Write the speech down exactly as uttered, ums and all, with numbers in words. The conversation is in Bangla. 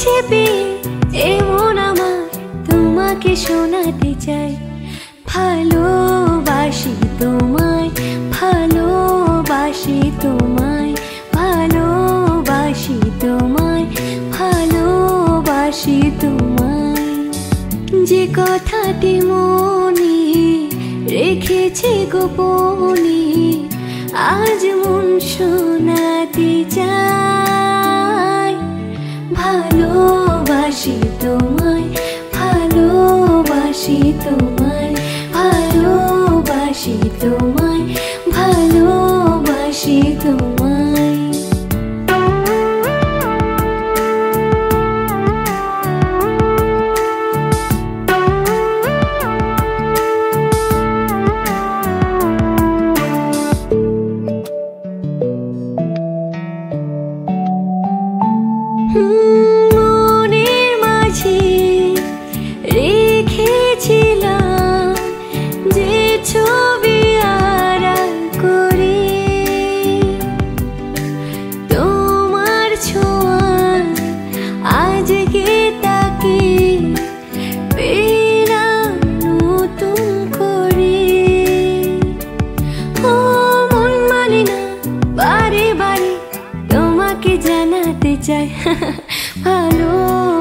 কাছে পেয়ে এমন আমার তোমাকে শোনাতে চাই। ভালোবাসি তোমায়, ভালোবাসি তোমায়, ভালোবাসি তোমায়, ভালোবাসি তোমায়। যে কথাটি মনে রেখেছি গোপনে আজ মন শোনাতে চাই। ভালোবাসি তোমায়, ভালোবাসি তোমায়, ভালোবাসি তোমায়, ভালোবাসি তোমায়। মনের মাঝে রেখেছিলাম যে ছবি আড়াল করে, তোমার ছোঁয়া আজকে তাকে পেলাম নতুন করে। ও মন মানে না বারে বারে তোমাকে জানাতে চাই ভালো